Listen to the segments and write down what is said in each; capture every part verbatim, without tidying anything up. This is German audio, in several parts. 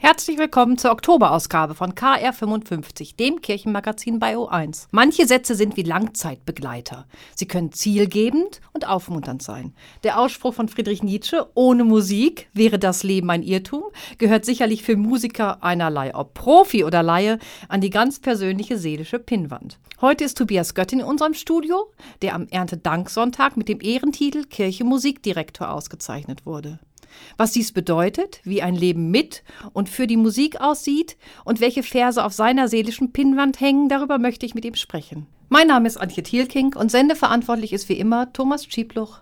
Herzlich willkommen zur Oktoberausgabe von K R fünfundfünfzig, dem Kirchenmagazin bei O eins. Manche Sätze sind wie Langzeitbegleiter. Sie können zielgebend und aufmunternd sein. Der Ausspruch von Friedrich Nietzsche, ohne Musik wäre das Leben ein Irrtum, gehört sicherlich für Musiker einerlei, ob Profi oder Laie, an die ganz persönliche seelische Pinnwand. Heute ist Tobias Göttin in unserem Studio, der am Erntedanksonntag mit dem Ehrentitel Kirchenmusikdirektor ausgezeichnet wurde. Was dies bedeutet, wie ein Leben mit und für die Musik aussieht und welche Verse auf seiner seelischen Pinnwand hängen, darüber möchte ich mit ihm sprechen. Mein Name ist Antje Thielking und sendeverantwortlich ist wie immer Thomas Schiebluch.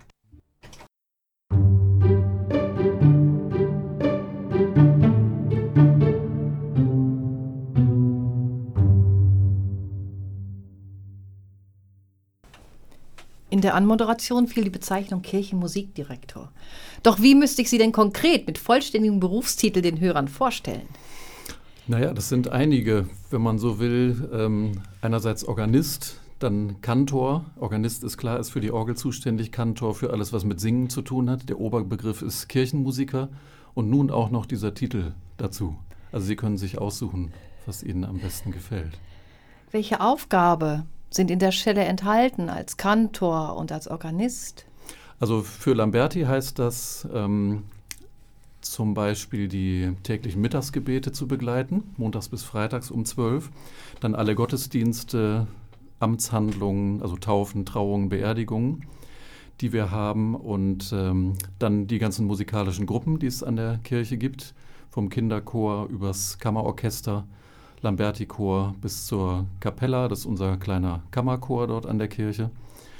In der Anmoderation fiel die Bezeichnung Kirchenmusikdirektor. Doch wie müsste ich Sie denn konkret mit vollständigem Berufstitel den Hörern vorstellen? Naja, das sind einige, wenn man so will. Ähm, einerseits Organist, dann Kantor. Organist ist klar, ist für die Orgel zuständig. Kantor für alles, was mit Singen zu tun hat. Der Oberbegriff ist Kirchenmusiker. Und nun auch noch dieser Titel dazu. Also Sie können sich aussuchen, was Ihnen am besten gefällt. Welche Aufgabe sind in der Stelle enthalten als Kantor und als Organist? Also für Lamberti heißt das ähm, zum Beispiel die täglichen Mittagsgebete zu begleiten, montags bis freitags um zwölf. Dann alle Gottesdienste, Amtshandlungen, also Taufen, Trauungen, Beerdigungen, die wir haben. Und ähm, dann die ganzen musikalischen Gruppen, die es an der Kirche gibt, vom Kinderchor übers Kammerorchester, Lamberti-Chor bis zur Kapella, das ist unser kleiner Kammerchor dort an der Kirche.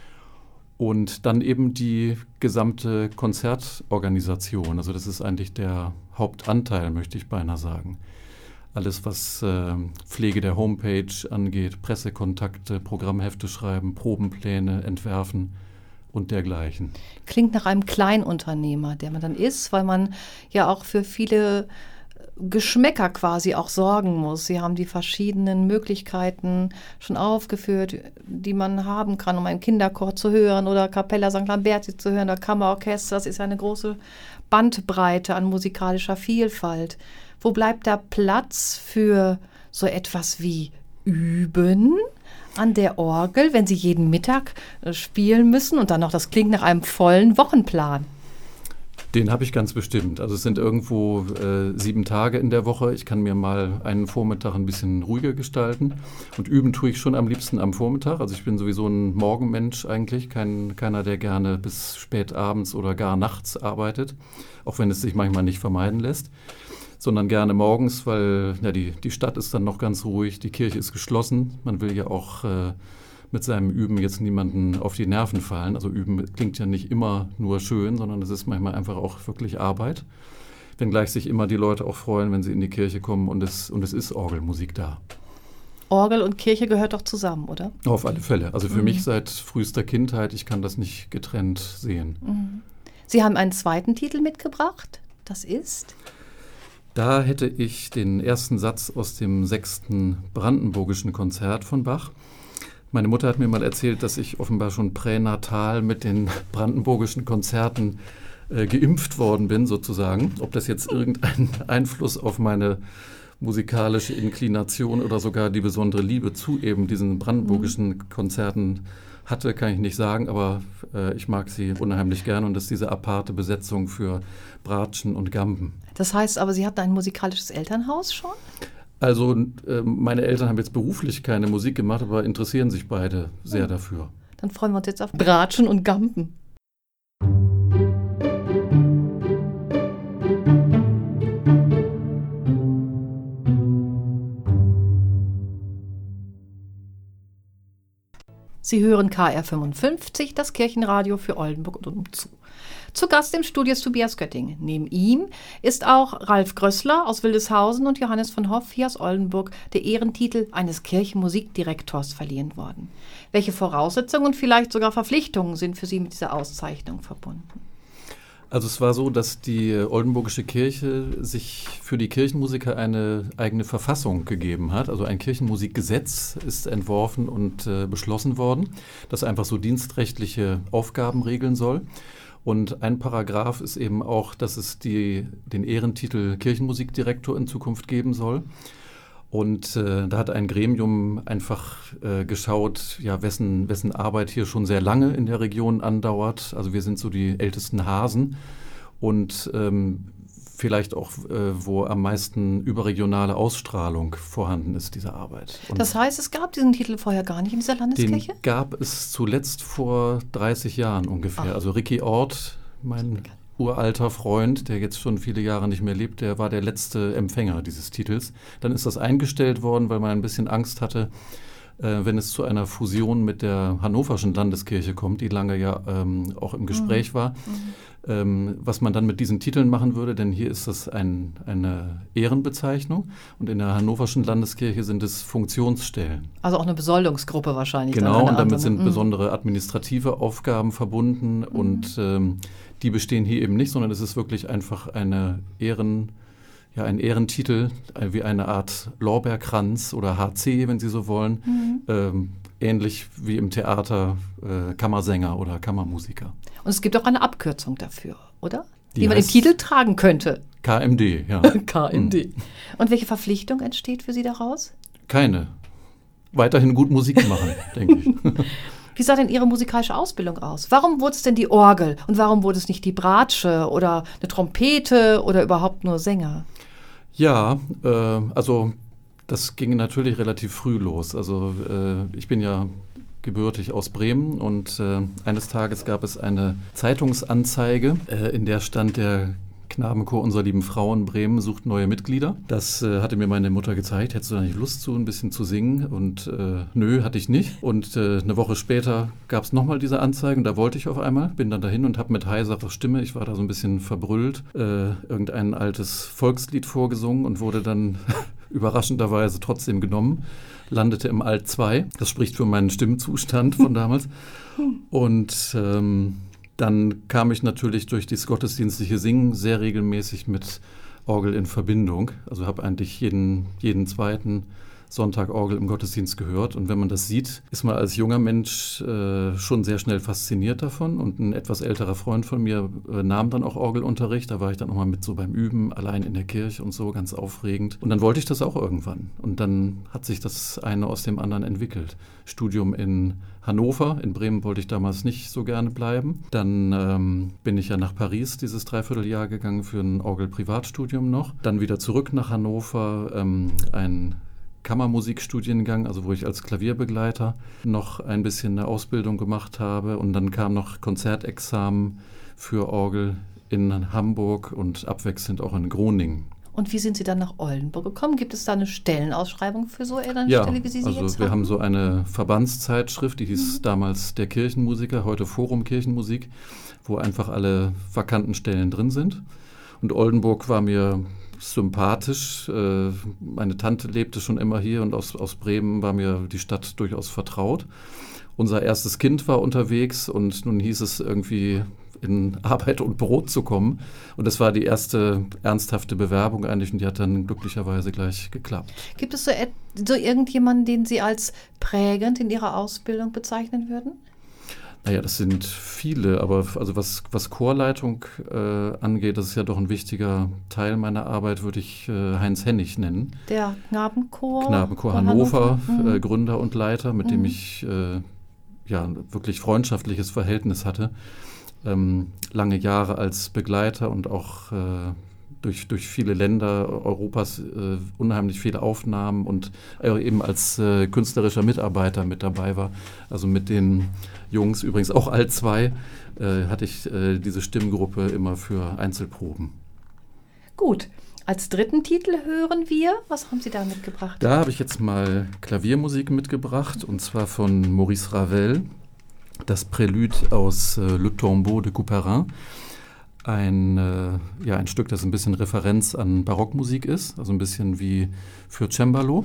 Und dann eben die gesamte Konzertorganisation, also das ist eigentlich der Hauptanteil, möchte ich beinahe sagen. Alles, was äh, Pflege der Homepage angeht, Pressekontakte, Programmhefte schreiben, Probenpläne entwerfen und dergleichen. Klingt nach einem Kleinunternehmer, der man dann ist, weil man ja auch für viele Geschmäcker quasi auch sorgen muss. Sie haben die verschiedenen Möglichkeiten schon aufgeführt, die man haben kann, um einen Kinderchor zu hören oder Capella Sankt Lamberti zu hören oder Kammerorchester. Das ist eine große Bandbreite an musikalischer Vielfalt. Wo bleibt da Platz für so etwas wie Üben an der Orgel, wenn Sie jeden Mittag spielen müssen und dann noch, das klingt nach einem vollen Wochenplan? Den habe ich ganz bestimmt. Also es sind irgendwo äh, sieben Tage in der Woche. Ich kann mir mal einen Vormittag ein bisschen ruhiger gestalten. Und üben tue ich schon am liebsten am Vormittag. Also ich bin sowieso ein Morgenmensch eigentlich. Kein, keiner, der gerne bis spät abends oder gar nachts arbeitet. Auch wenn es sich manchmal nicht vermeiden lässt. Sondern gerne morgens, weil ja, die, die Stadt ist dann noch ganz ruhig. Die Kirche ist geschlossen. Man will ja auch äh, mit seinem Üben jetzt niemanden auf die Nerven fallen. Also Üben klingt ja nicht immer nur schön, sondern es ist manchmal einfach auch wirklich Arbeit. Wenngleich sich immer die Leute auch freuen, wenn sie in die Kirche kommen und es, und es ist Orgelmusik da. Orgel und Kirche gehört doch zusammen, oder? Auf alle Fälle. Also für mhm. mich seit frühester Kindheit, ich kann das nicht getrennt sehen. Mhm. Sie haben einen zweiten Titel mitgebracht. Das ist? Da hätte ich den ersten Satz aus dem sechsten Brandenburgischen Konzert von Bach. Meine Mutter hat mir mal erzählt, dass ich offenbar schon pränatal mit den brandenburgischen Konzerten äh, geimpft worden bin, sozusagen. Ob das jetzt irgendeinen Einfluss auf meine musikalische Inklination oder sogar die besondere Liebe zu eben diesen brandenburgischen mhm. Konzerten hatte, kann ich nicht sagen. Aber äh, ich mag sie unheimlich gern und das ist diese aparte Besetzung für Bratschen und Gamben. Das heißt aber, Sie hatten ein musikalisches Elternhaus schon? Also äh, meine Eltern haben jetzt beruflich keine Musik gemacht, aber interessieren sich beide sehr ja. dafür. Dann freuen wir uns jetzt auf Bratschen und Gamben. Sie hören K R fünfundfünfzig, das Kirchenradio für Oldenburg und umzu. Zu Gast im Studio ist Tobias Götting. Neben ihm ist auch Ralf Grössler aus Wildeshausen und Johannes von Hoff hier aus Oldenburg der Ehrentitel eines Kirchenmusikdirektors verliehen worden. Welche Voraussetzungen und vielleicht sogar Verpflichtungen sind für Sie mit dieser Auszeichnung verbunden? Also es war so, dass die Oldenburgische Kirche sich für die Kirchenmusiker eine eigene Verfassung gegeben hat. Also ein Kirchenmusikgesetz ist entworfen und äh, beschlossen worden, das einfach so dienstrechtliche Aufgaben regeln soll. Und ein Paragraph ist eben auch, dass es die, den Ehrentitel Kirchenmusikdirektor in Zukunft geben soll. Und äh, da hat ein Gremium einfach äh, geschaut, ja, wessen, wessen Arbeit hier schon sehr lange in der Region andauert. Also wir sind so die ältesten Hasen und ähm, vielleicht auch, äh, wo am meisten überregionale Ausstrahlung vorhanden ist, diese Arbeit. Und das heißt, es gab diesen Titel vorher gar nicht in dieser Landeskirche? Den gab es zuletzt vor dreißig Jahren ungefähr. Ach. Also Ricky Ort, mein uralter Freund, der jetzt schon viele Jahre nicht mehr lebt, der war der letzte Empfänger dieses Titels. Dann ist das eingestellt worden, weil man ein bisschen Angst hatte, äh, wenn es zu einer Fusion mit der Hannoverschen Landeskirche kommt, die lange ja ähm, auch im Gespräch mhm. war, mhm. ähm, was man dann mit diesen Titeln machen würde, denn hier ist das ein, eine Ehrenbezeichnung und in der Hannoverschen Landeskirche sind es Funktionsstellen. Also auch eine Besoldungsgruppe wahrscheinlich. Genau, und damit andere. sind mhm. besondere administrative Aufgaben verbunden mhm. und ähm, die bestehen hier eben nicht, sondern es ist wirklich einfach eine Ehren, ja, ein Ehrentitel, wie eine Art Lorbeerkranz oder H C, wenn Sie so wollen, mhm. ähm, ähnlich wie im Theater äh, Kammersänger oder Kammermusiker. Und es gibt auch eine Abkürzung dafür, oder? Die, die man den Titel tragen könnte. K M D, ja. K M D. Mhm. Und welche Verpflichtung entsteht für Sie daraus? Keine. Weiterhin gut Musik machen, denke ich. Wie sah denn Ihre musikalische Ausbildung aus? Warum wurde es denn die Orgel und warum wurde es nicht die Bratsche oder eine Trompete oder überhaupt nur Sänger? Ja, äh, also das ging natürlich relativ früh los. Also äh, ich bin ja gebürtig aus Bremen und äh, eines Tages gab es eine Zeitungsanzeige, äh, in der stand, der Knabenchor unserer lieben Frau in Bremen sucht neue Mitglieder. Das äh, hatte mir meine Mutter gezeigt. Hättest du da nicht Lust zu, ein bisschen zu singen? Und äh, nö, hatte ich nicht. Und äh, eine Woche später gab es nochmal diese Anzeige und da wollte ich auf einmal. Bin dann dahin und habe mit heiserer Stimme, ich war da so ein bisschen verbrüllt, äh, irgendein altes Volkslied vorgesungen und wurde dann überraschenderweise trotzdem genommen. Landete im Alt zwei. Das spricht für meinen Stimmzustand von damals. Und ähm, dann kam ich natürlich durch das gottesdienstliche Singen sehr regelmäßig mit Orgel in Verbindung. Also habe eigentlich jeden, jeden zweiten Sonntag Orgel im Gottesdienst gehört. Und wenn man das sieht, ist man als junger Mensch äh, schon sehr schnell fasziniert davon. Und ein etwas älterer Freund von mir äh, nahm dann auch Orgelunterricht. Da war ich dann auch mal mit so beim Üben, allein in der Kirche und so, ganz aufregend. Und dann wollte ich das auch irgendwann. Und dann hat sich das eine aus dem anderen entwickelt. Studium in Hannover, in Bremen wollte ich damals nicht so gerne bleiben. Dann ähm, bin ich ja nach Paris dieses Dreivierteljahr gegangen für ein Orgel-Privatstudium noch. Dann wieder zurück nach Hannover, ähm, ein Kammermusikstudiengang, also wo ich als Klavierbegleiter noch ein bisschen eine Ausbildung gemacht habe. Und dann kam noch Konzertexamen für Orgel in Hamburg und abwechselnd auch in Groningen. Und wie sind Sie dann nach Oldenburg gekommen? Gibt es da eine Stellenausschreibung für so eine ja, Stelle, wie Sie sie also jetzt wir haben? haben so eine Verbandszeitschrift, die hieß mhm. damals der Kirchenmusiker, heute Forum Kirchenmusik, wo einfach alle vakanten Stellen drin sind. Und Oldenburg war mir sympathisch. Äh, meine Tante lebte schon immer hier und aus, aus Bremen war mir die Stadt durchaus vertraut. Unser erstes Kind war unterwegs und nun hieß es irgendwie in Arbeit und Brot zu kommen. Und das war die erste ernsthafte Bewerbung eigentlich und die hat dann glücklicherweise gleich geklappt. Gibt es so, so irgendjemanden, den Sie als prägend in Ihrer Ausbildung bezeichnen würden? Naja, das sind viele, aber also was, was Chorleitung äh, angeht, das ist ja doch ein wichtiger Teil meiner Arbeit, würde ich äh, Heinz Hennig nennen. Der Knabenchor? Knabenchor Hannover, Hannover. Äh, Gründer und Leiter, mit mhm. dem ich äh, ja, ein wirklich freundschaftliches Verhältnis hatte. Ähm, lange Jahre als Begleiter und auch äh, durch, durch viele Länder Europas äh, unheimlich viele Aufnahmen und äh, eben als äh, künstlerischer Mitarbeiter mit dabei war. Also mit den Jungs, übrigens auch Alt zwei, äh, hatte ich äh, diese Stimmgruppe immer für Einzelproben. Gut. Als dritten Titel hören wir, was haben Sie da mitgebracht? Da habe ich jetzt mal Klaviermusik mitgebracht und zwar von Maurice Ravel. Das Prélude aus äh, Le Tombeau de Couperin, ein, äh, ja, ein Stück, das ein bisschen Referenz an Barockmusik ist, also ein bisschen wie für Cembalo,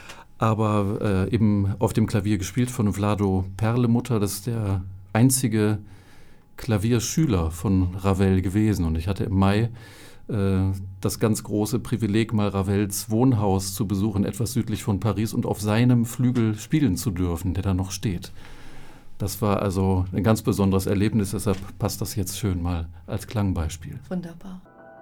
aber äh, eben auf dem Klavier gespielt von Vlado Perlemutter. Das ist der einzige Klavierschüler von Ravel gewesen und ich hatte im Mai äh, das ganz große Privileg, mal Ravels Wohnhaus zu besuchen, etwas südlich von Paris und auf seinem Flügel spielen zu dürfen, der da noch steht. Das war also ein ganz besonderes Erlebnis, deshalb passt das jetzt schön mal als Klangbeispiel. Wunderbar.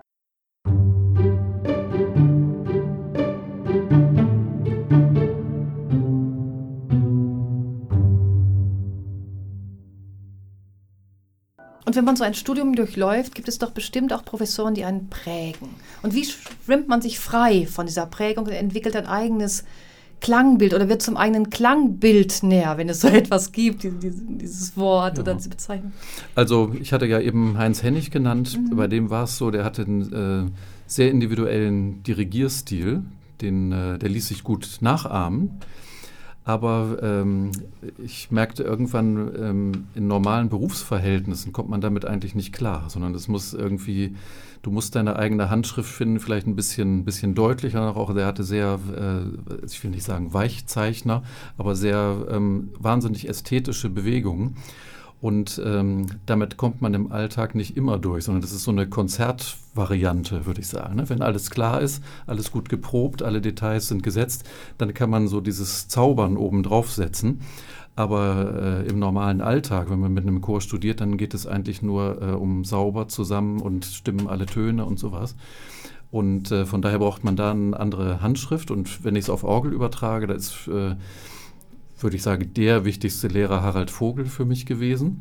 Und wenn man so ein Studium durchläuft, gibt es doch bestimmt auch Professoren, die einen prägen. Und wie schwimmt man sich frei von dieser Prägung und entwickelt ein eigenes Klangbild oder wird zum eigenen Klangbildner, wenn es so etwas gibt, dieses Wort ja. oder diese Bezeichnung? Also ich hatte ja eben Heinz Hennig genannt, mhm. bei dem war es so, der hatte einen äh, sehr individuellen Dirigierstil, den, äh, der ließ sich gut nachahmen. Aber ähm, ich merkte irgendwann, ähm, in normalen Berufsverhältnissen kommt man damit eigentlich nicht klar, sondern das muss irgendwie, du musst deine eigene Handschrift finden, vielleicht ein bisschen, bisschen deutlicher. Auch der hatte sehr, äh, ich will nicht sagen Weichzeichner, aber sehr ähm, wahnsinnig ästhetische Bewegungen. Und ähm, damit kommt man im Alltag nicht immer durch, sondern das ist so eine Konzertvariante, würde ich sagen. Ne? Wenn alles klar ist, alles gut geprobt, alle Details sind gesetzt, dann kann man so dieses Zaubern oben drauf setzen. Aber äh, im normalen Alltag, wenn man mit einem Chor studiert, dann geht es eigentlich nur äh, um sauber zusammen und stimmen alle Töne und sowas. Und äh, von daher braucht man da eine andere Handschrift. Und wenn ich es auf Orgel übertrage, da ist... Äh, würde ich sagen, der wichtigste Lehrer Harald Vogel für mich gewesen.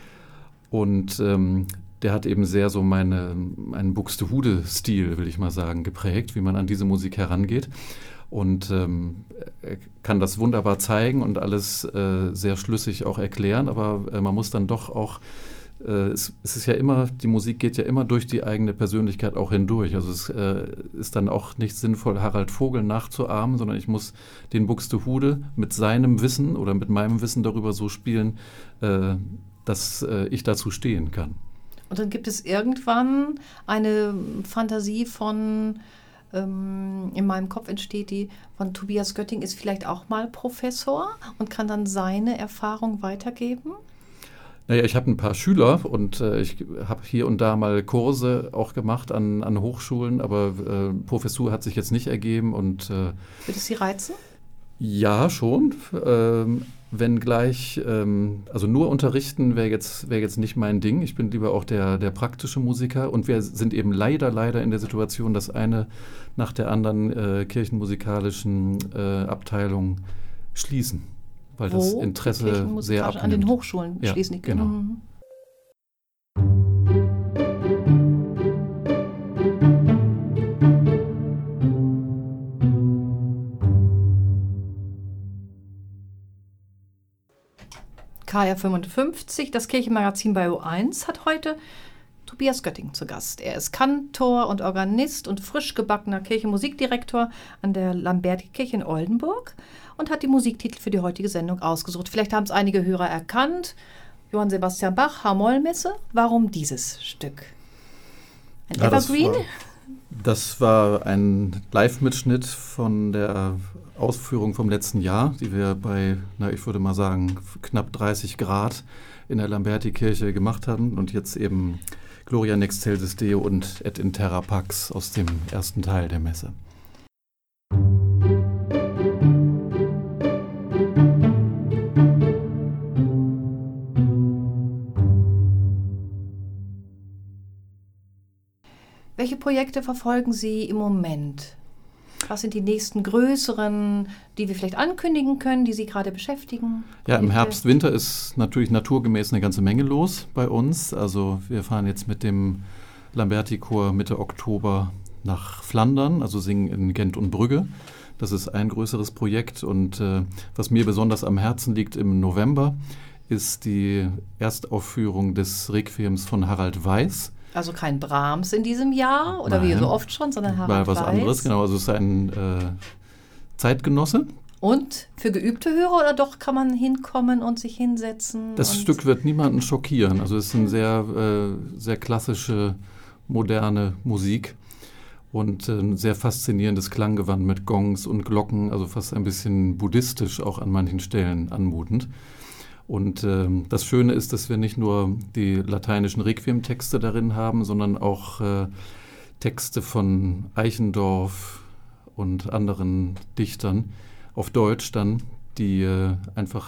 Und ähm, der hat eben sehr so meine, meinen Buxtehude-Stil, will ich mal sagen, geprägt, wie man an diese Musik herangeht. Und ähm, er kann das wunderbar zeigen und alles äh, sehr schlüssig auch erklären, aber äh, man muss dann doch auch, äh, es, es ist ja immer, die Musik geht ja immer durch die eigene Persönlichkeit auch hindurch. Also es äh, ist dann auch nicht sinnvoll, Harald Vogel nachzuahmen, sondern ich muss den Buxtehude mit seinem Wissen oder mit meinem Wissen darüber so spielen, äh, dass äh, ich dazu stehen kann. Und dann gibt es irgendwann eine Fantasie von, ähm, in meinem Kopf entsteht die, von Tobias Götting ist vielleicht auch mal Professor und kann dann seine Erfahrung weitergeben? Naja, ich habe ein paar Schüler und äh, ich habe hier und da mal Kurse auch gemacht an, an Hochschulen, aber äh, Professur hat sich jetzt nicht ergeben. Und, äh, Würde es Sie reizen? Ja, schon. Ähm, wenngleich, ähm, also nur unterrichten wäre jetzt, wär jetzt nicht mein Ding. Ich bin lieber auch der, der praktische Musiker. Und wir sind eben leider, leider in der Situation, dass eine nach der anderen äh, kirchenmusikalischen äh, Abteilung schließen. Weil Wo? das Interesse sehr abnimmt. An den Hochschulen ja, schließen die genau. Mhm. K R fünfundfünfzig, das Kirchenmagazin bei O eins, hat heute Tobias Götting zu Gast. Er ist Kantor und Organist und frisch gebackener Kirchenmusikdirektor an der Lamberti-Kirche in Oldenburg und hat die Musiktitel für die heutige Sendung ausgesucht. Vielleicht haben es einige Hörer erkannt. Johann Sebastian Bach, H-Moll-Messe. Warum dieses Stück? Ein ja, Evergreen? Das war, das war ein Live-Mitschnitt von der Ausführung vom letzten Jahr, die wir bei, na, ich würde mal sagen, knapp dreißig Grad in der Lamberti-Kirche gemacht haben und jetzt eben Gloria in excelsis Deo und Et in terra pax aus dem ersten Teil der Messe. Welche Projekte verfolgen Sie im Moment? Was sind die nächsten größeren, die wir vielleicht ankündigen können, die Sie gerade beschäftigen? Ja, im Herbst, Winter ist natürlich naturgemäß eine ganze Menge los bei uns. Also wir fahren jetzt mit dem Lamberti-Chor Mitte Oktober nach Flandern, also singen in Gent und Brügge. Das ist ein größeres Projekt. Und äh, was mir besonders am Herzen liegt im November, ist die Erstaufführung des Requiems von Harald Weiß. Also kein Brahms in diesem Jahr oder Nein, wie so oft schon, sondern Harald mal was Weiß. anderes, genau. Also es ist ein äh, Zeitgenosse. Und für geübte Hörer oder doch kann man hinkommen und sich hinsetzen? Das und Stück wird niemanden schockieren. Also es ist eine sehr, äh, sehr klassische, moderne Musik und äh, ein sehr faszinierendes Klanggewand mit Gongs und Glocken, also fast ein bisschen buddhistisch auch an manchen Stellen anmutend. Und ähm, das Schöne ist, dass wir nicht nur die lateinischen Requiem-Texte darin haben, sondern auch äh, Texte von Eichendorff und anderen Dichtern auf Deutsch dann, die äh, einfach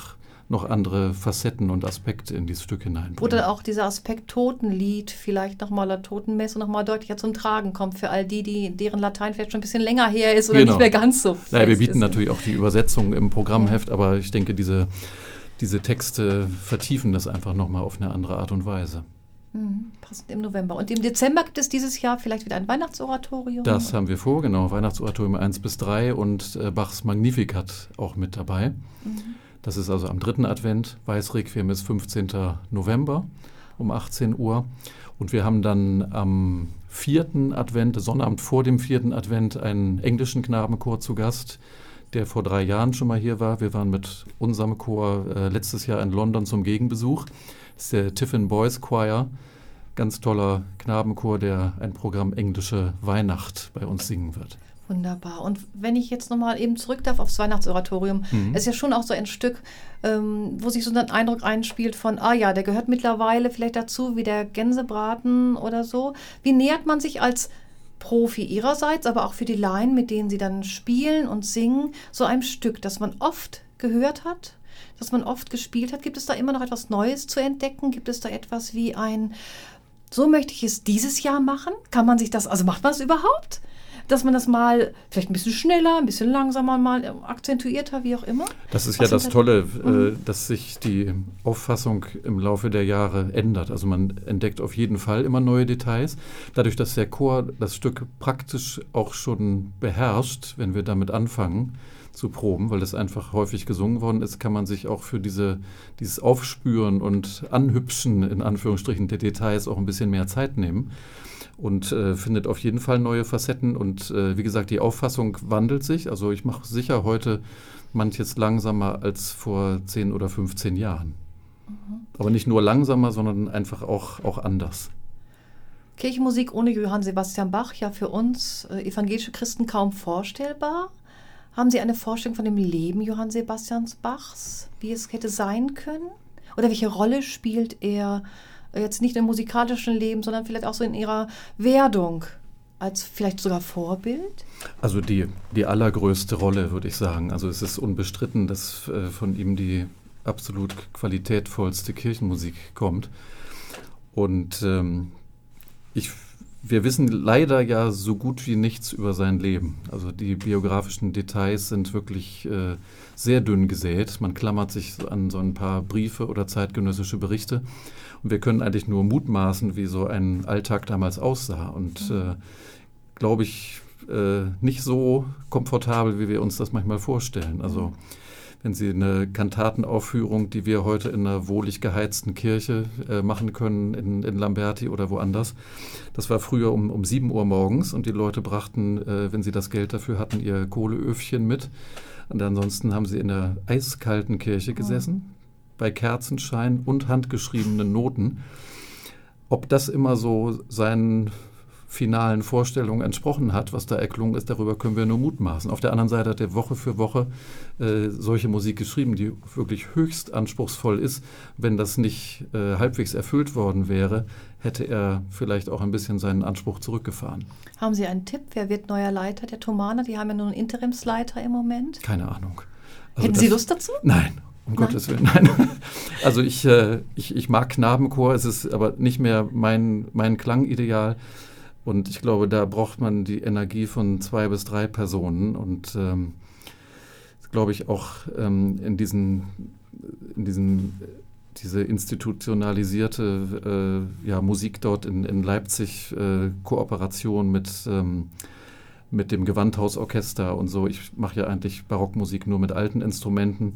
noch andere Facetten und Aspekte in dieses Stück hineinbringen. Oder auch dieser Aspekt Totenlied vielleicht nochmal oder Totenmesse nochmal deutlicher zum Tragen kommt für all die, die deren Latein vielleicht schon ein bisschen länger her ist oder genau. nicht mehr ganz so fest Naja, wir bieten ist. natürlich auch die Übersetzung im Programmheft, ja. aber ich denke, diese, diese Texte vertiefen das einfach nochmal auf eine andere Art und Weise. Mhm, passend im November. Und im Dezember gibt es dieses Jahr vielleicht wieder ein Weihnachtsoratorium? Das haben wir vor, genau. Weihnachtsoratorium eins bis drei und äh, Bachs Magnificat auch mit dabei. Mhm. Das ist also am dritten Advent. Weißrequiem ist fünfzehnten November um achtzehn Uhr. Und wir haben dann am vierten Advent, Sonnabend vor dem vierten Advent, einen englischen Knabenchor zu Gast, der vor drei Jahren schon mal hier war. Wir waren mit unserem Chor äh, letztes Jahr in London zum Gegenbesuch. Das ist der Tiffin Boys Choir, ganz toller Knabenchor, der ein Programm Englische Weihnacht bei uns singen wird. Wunderbar. Und wenn ich jetzt nochmal eben zurück darf aufs Weihnachtsoratorium, mhm. ist ja schon auch so ein Stück, ähm, wo sich so ein Eindruck einspielt von, ah ja, der gehört mittlerweile vielleicht dazu, wie der Gänsebraten oder so. Wie nähert man sich als Profi ihrerseits, aber auch für die Laien, mit denen Sie dann spielen und singen, so einem Stück, das man oft gehört hat, das man oft gespielt hat? Gibt es da immer noch etwas Neues zu entdecken? Gibt es da etwas wie ein, so möchte ich es dieses Jahr machen? Kann man sich das, also macht man es überhaupt? Dass man das mal vielleicht ein bisschen schneller, ein bisschen langsamer, mal akzentuierter, wie auch immer? Das ist ja das Tolle, äh, dass sich die Auffassung im Laufe der Jahre ändert. Also man entdeckt auf jeden Fall immer neue Details. Dadurch, dass der Chor das Stück praktisch auch schon beherrscht, wenn wir damit anfangen zu proben, weil es einfach häufig gesungen worden ist, kann man sich auch für diese, dieses Aufspüren und Anhübschen in Anführungsstrichen der Details auch ein bisschen mehr Zeit nehmen. Und äh, findet auf jeden Fall neue Facetten. Und äh, wie gesagt, die Auffassung wandelt sich. Also ich mache sicher heute manches langsamer als vor zehn oder fünfzehn Jahren. Mhm. Aber nicht nur langsamer, sondern einfach auch, auch anders. Kirchenmusik ohne Johann Sebastian Bach, ja für uns äh, evangelische Christen kaum vorstellbar. Haben Sie eine Vorstellung von dem Leben Johann Sebastian Bachs, wie es hätte sein können? Oder welche Rolle spielt er jetzt nicht im musikalischen Leben, sondern vielleicht auch so in ihrer Werdung als vielleicht sogar Vorbild? Also die, die allergrößte Rolle, würde ich sagen. Also es ist unbestritten, dass äh, von ihm die absolut qualitätvollste Kirchenmusik kommt. Und ähm, ich, wir wissen leider ja so gut wie nichts über sein Leben. Also die biografischen Details sind wirklich äh, sehr dünn gesät. Man klammert sich an so ein paar Briefe oder zeitgenössische Berichte. Und wir können eigentlich nur mutmaßen, wie so ein Alltag damals aussah. Und äh, glaube ich, äh, nicht so komfortabel, wie wir uns das manchmal vorstellen. Also wenn Sie eine Kantatenaufführung, die wir heute in einer wohlig geheizten Kirche äh, machen können, in, in Lamberti oder woanders, das war früher um, um sieben Uhr morgens und die Leute brachten, äh, wenn sie das Geld dafür hatten, ihr Kohleöfchen mit. Und ansonsten haben sie in der eiskalten Kirche gesessen, bei Kerzenschein und handgeschriebenen Noten. Ob das immer so seinen finalen Vorstellungen entsprochen hat, was da erklungen ist, darüber können wir nur mutmaßen. Auf der anderen Seite hat er Woche für Woche äh, solche Musik geschrieben, die wirklich höchst anspruchsvoll ist. Wenn das nicht äh, halbwegs erfüllt worden wäre, hätte er vielleicht auch ein bisschen seinen Anspruch zurückgefahren. Haben Sie einen Tipp? Wer wird neuer Leiter der Thomaner? Die haben ja nur einen Interimsleiter im Moment. Keine Ahnung. Also Hätten das, Sie Lust dazu? Nein. Um nein. Gottes Willen, nein. Also ich, äh, ich, ich mag Knabenchor, es ist aber nicht mehr mein, mein Klangideal. Und ich glaube, da braucht man die Energie von zwei bis drei Personen. Und ähm, glaube ich auch ähm, in diesen, in diesen diese institutionalisierte äh, ja, Musik dort in, in Leipzig, äh, Kooperation mit ähm, mit dem Gewandhausorchester und so. Ich mache ja eigentlich Barockmusik nur mit alten Instrumenten.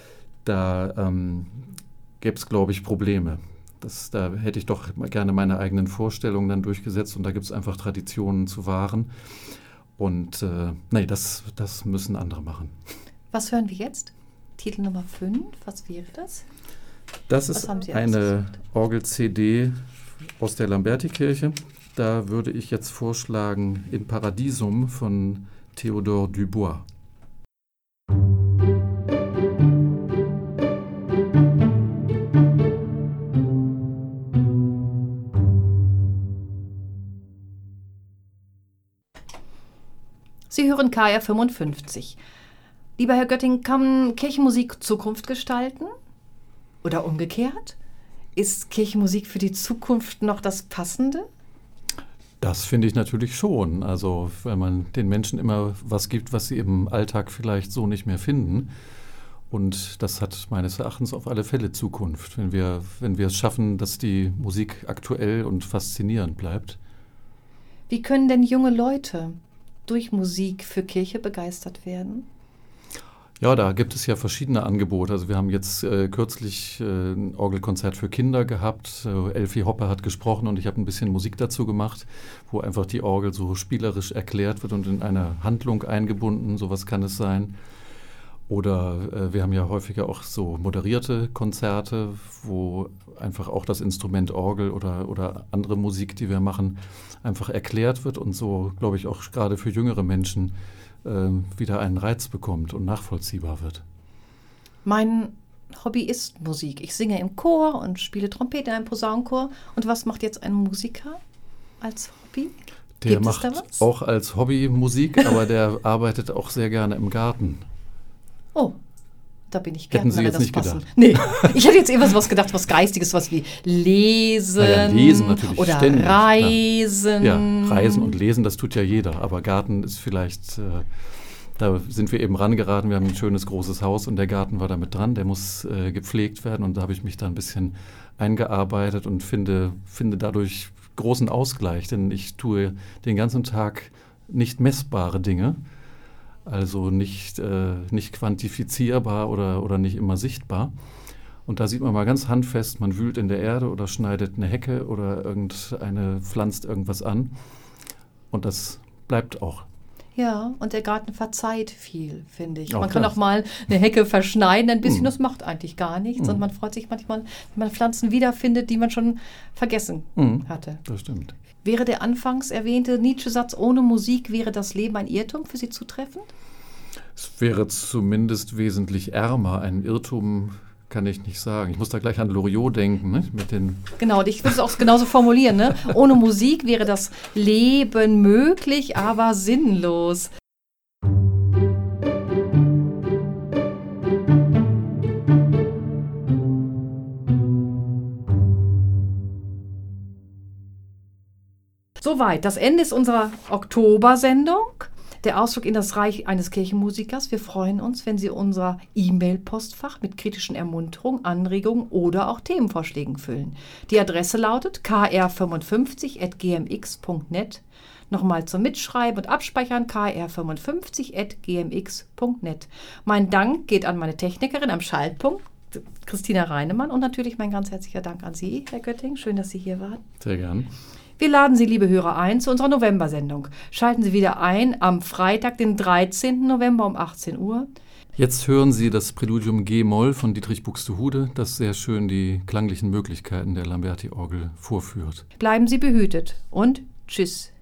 Da ähm, gäbe es, glaube ich, Probleme. Das, da hätte ich doch gerne meine eigenen Vorstellungen dann durchgesetzt und da gibt es einfach Traditionen zu wahren. Und äh, nee, das, das müssen andere machen. Was hören wir jetzt? Titel Nummer fünf, was wäre das? Das ist eine Orgel-C D aus der Lamberti-Kirche. Da würde ich jetzt vorschlagen In Paradisum von Théodore Dubois. Sie hören K R fünfundfünfzig. Lieber Herr Götting, kann Kirchenmusik Zukunft gestalten? Oder umgekehrt? Ist Kirchenmusik für die Zukunft noch das Passende? Das finde ich natürlich schon. Also wenn man den Menschen immer was gibt, was sie im Alltag vielleicht so nicht mehr finden. Und das hat meines Erachtens auf alle Fälle Zukunft, wenn wir, wenn wir es schaffen, dass die Musik aktuell und faszinierend bleibt. Wie können denn junge Leute durch Musik für Kirche begeistert werden? Ja, da gibt es ja verschiedene Angebote. Also wir haben jetzt äh, kürzlich äh, ein Orgelkonzert für Kinder gehabt. Äh, Elfie Hoppe hat gesprochen und ich habe ein bisschen Musik dazu gemacht, wo einfach die Orgel so spielerisch erklärt wird und in eine Handlung eingebunden. Sowas kann es sein. Oder äh, wir haben ja häufiger auch so moderierte Konzerte, wo einfach auch das Instrument Orgel oder, oder andere Musik, die wir machen, einfach erklärt wird und so, glaube ich, auch gerade für jüngere Menschen äh, wieder einen Reiz bekommt und nachvollziehbar wird. Mein Hobby ist Musik. Ich singe im Chor und spiele Trompete in einem Posaunenchor. Und was macht jetzt ein Musiker als Hobby? Der Gibt macht es da was? auch als Hobby Musik, aber der arbeitet auch sehr gerne im Garten. Oh, da bin ich Hätten Sie Gärtnerin, jetzt das nicht passen. gedacht. Nee, ich hätte jetzt etwas was gedacht, was Geistiges, was wie Lesen, Naja, lesen natürlich oder ständig, Reisen. Ja, Reisen und Lesen, das tut ja jeder. Aber Garten ist vielleicht, äh, da sind wir eben rangeraten. Wir haben ein schönes großes Haus und der Garten war damit dran. Der muss äh, gepflegt werden und da habe ich mich da ein bisschen eingearbeitet und finde, finde dadurch großen Ausgleich. Denn ich tue den ganzen Tag nicht messbare Dinge. Also nicht, äh, nicht quantifizierbar oder, oder nicht immer sichtbar. Und da sieht man mal ganz handfest, man wühlt in der Erde oder schneidet eine Hecke oder irgendeine pflanzt irgendwas an. Und das bleibt auch. Ja, und der Garten verzeiht viel, finde ich. Auch man kann das. auch mal eine Hecke verschneiden, ein bisschen, Mm. das macht eigentlich gar nichts. Mm. Und man freut sich manchmal, wenn man Pflanzen wiederfindet, die man schon vergessen Mm. hatte. Das stimmt. Wäre der anfangs erwähnte Nietzsche-Satz, ohne Musik wäre das Leben ein Irrtum für Sie zutreffend? Es wäre zumindest wesentlich ärmer. Ein Irrtum kann ich nicht sagen. Ich muss da gleich an Loriot denken, ne? Mit den Genau, und ich würde es auch genauso formulieren. Ne? Ohne Musik wäre das Leben möglich, aber sinnlos. Soweit, das Ende ist unserer Oktobersendung. Der Ausflug in das Reich eines Kirchenmusikers. Wir freuen uns, wenn Sie unser E-Mail-Postfach mit kritischen Ermunterungen, Anregungen oder auch Themenvorschlägen füllen. Die Adresse lautet k r fünfundfünfzig at g m x punkt net. Nochmal zum Mitschreiben und Abspeichern k r fünfundfünfzig at g m x punkt net. Mein Dank geht an meine Technikerin am Schaltpunkt, Christina Reinemann, und natürlich mein ganz herzlicher Dank an Sie, Herr Götting. Schön, dass Sie hier waren. Sehr gern. Wir laden Sie, liebe Hörer, ein zu unserer November-Sendung. Schalten Sie wieder ein am Freitag, den dreizehnten November um achtzehn Uhr. Jetzt hören Sie das Präludium G-Moll von Dietrich Buxtehude, das sehr schön die klanglichen Möglichkeiten der Lamberti-Orgel vorführt. Bleiben Sie behütet und tschüss.